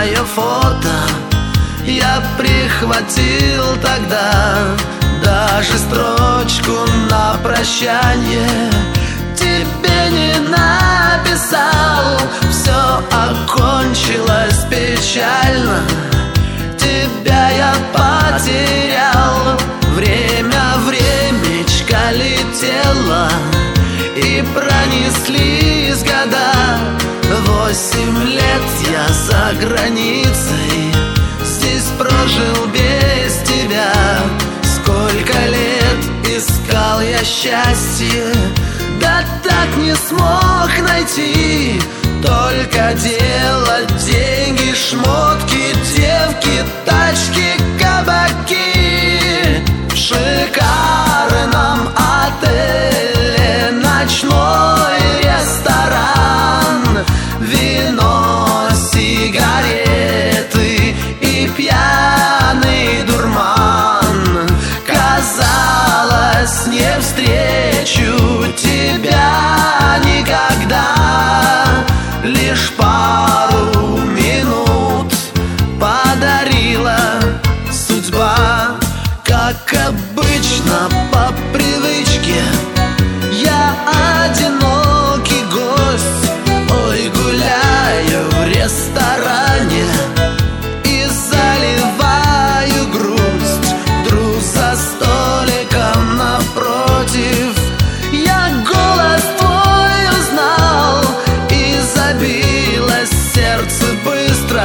твое фото я прихватил тогда, даже строчку на прощание тебе не написал. Все окончилось печально, тебя я потерял. Время, времечко летело, и пронеслись года. 8 лет я за границей, здесь прожил без тебя. Сколько лет искал я счастье, да так не смог найти. Только делать деньги, шмотки, девки, тачки, кабаки. В шикарном отеле ночной ресторан, вино, сигареты и пьяный дурман. Казалось, не встречу тебя никогда, лишь пару минут подарила судьба. Как обычно, по привычке я одинокий гость. Ой, гуляю в ресторане и заливаю грусть. Вдруг за столиком напротив я голос твой узнал, и забилось сердце быстро,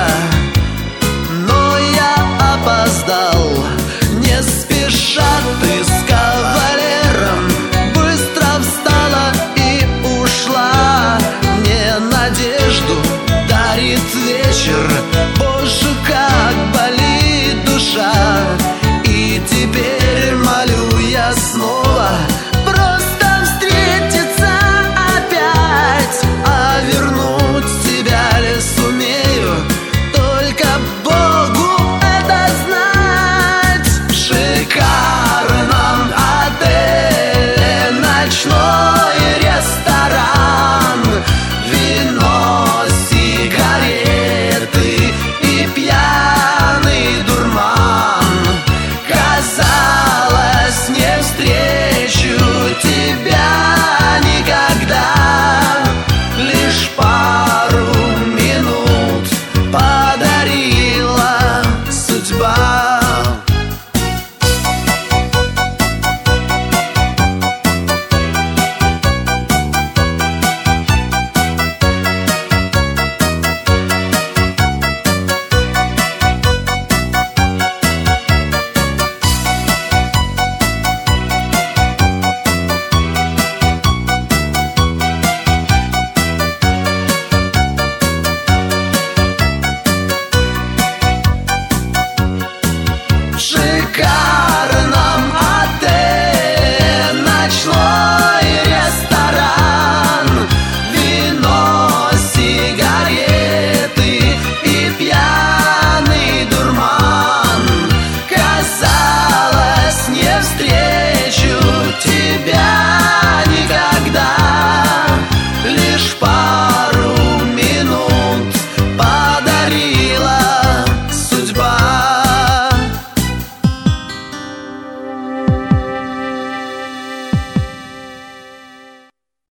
но я опоздал. Не спеша ты с кавалером быстро встала и ушла. Мне надежду дарит вечер, боже, как болит душа. И теперь молю я снова просто встретиться опять. А вернуть тебя ли сумею, только Богу это знать. В шикарном отеле ночной ресторан, вино, сигареты и пьяный дурман. Казалось, не встречу тебя никогда, лишь пару минут подарила судьба. Шикарно.